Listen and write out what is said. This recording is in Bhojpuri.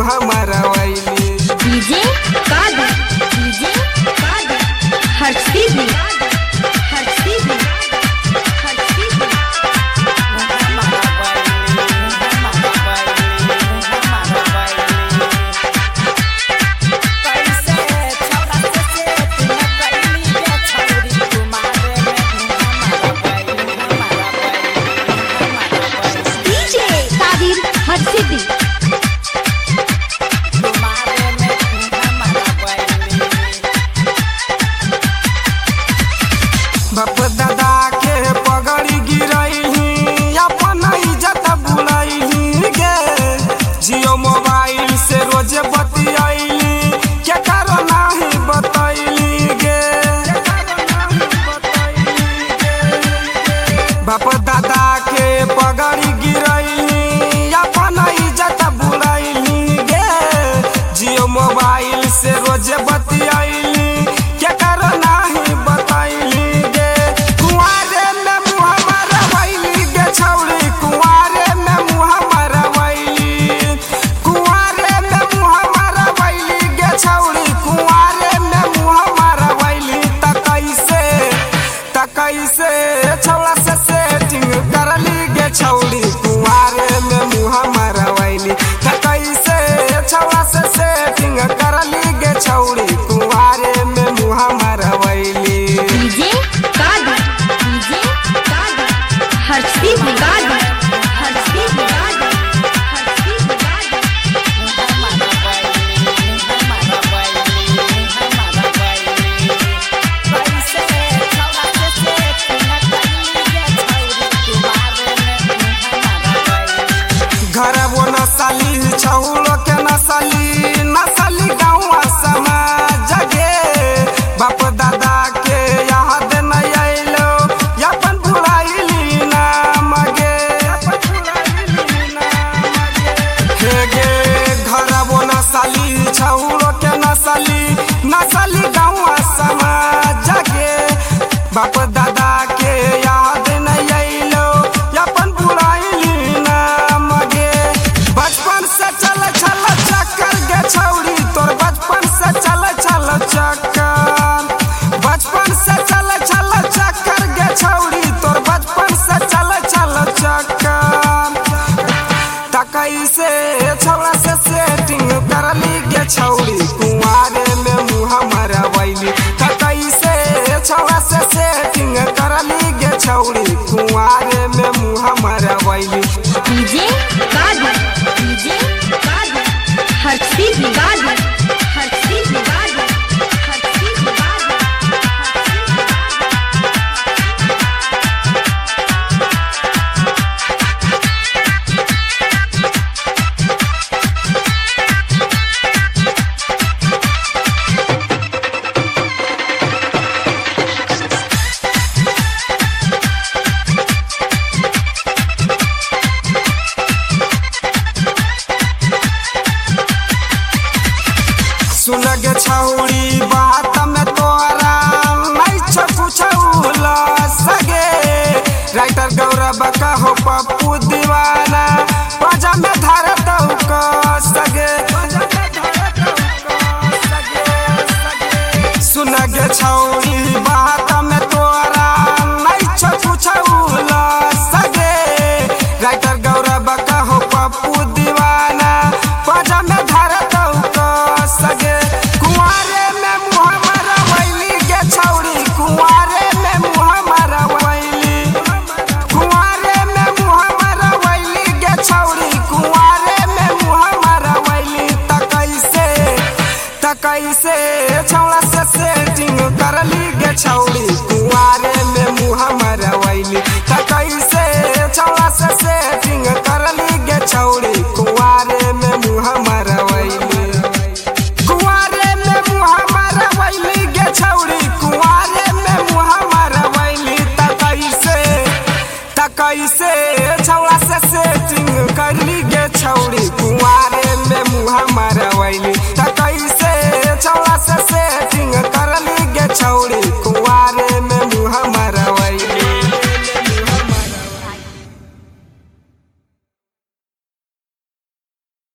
मुँह मरवैली। डीजे कादर हर्षी भी बाप दादा के पगड़ी गिरैली अपन इज्जत बुलैली गे। जियो मोबाइल से रोज बतियैली के करो नाही बतैली गे। बाप दादा के पगड़ी गिरैली अपन इज्जत बुलैली गे। जियो मोबाइल से रोज बतियैली के करो नाही बतैली। कैसे छौड़ा से सेटिंग करली गे छौड़ी कुंवारे में मुँह मरवैली। कैसे छौड़ा से सेटिंग करली गे छौड़ी कुंवारे में मुँह मरवैली। डीजे कादर हर्षी भी घर वो नसली छौलो के नसली गाँव समाज गे। बाप दादा के याद नहीं आइलो अपन भुलाइली नाम गे। गे घर वो नसली छौलो के नसली गाँव समाज गे। बाप दादा के याद नहीं आइलो अपन भुलाइली नाम गे। बचपन से चल चक्कर गे छौड़ी तोर बचपन से चल चक्कर। बचपन से चल चक्कर गे छौड़ी तोर बचपन से चल चक्कर। कैसे छौड़ा से सेटिंग करली गे छौड़ी कुंवारे में मुँह मरवैली। कैसे छौड़ा से सेटिंग करली गे छौड़ी कुंवारे में मुँह मरवैली। डीजे कादर हर्षी भी सुन गे छौड़ी बात में तोरा नहीं पूछौल सगे। राइटर गौरव कहो पप्पू दीवाना पाजा में धरत सगे। सुन गे छौड़ी बात में तोरा नहीं पूछौल सगे। राइटर गौरव कहो पप्पू दीवाना पाजा में धरत सगे। कुंवारे में मुँह मरवैली गे छौड़ी कुंवारे में मुँह मरवैली। कुंवारे में मुँह मरवैली गे छौड़ी कुंवारे में मुँह मरवैली। कैसे छौड़ा से सेटिंग करली गे छौड़ी कुंवारे में मुँह मरवैली। कैसे छौड़ा से सेटिंग करली गे छौड़ी कुंवारे में मुँह मरवैली। कुंवारे में मुँह मरवैली गे छौड़ी कुंवारे में मुँह मरवैली। कैसे छौड़ा से सेटिंग करली गे छौड़ी।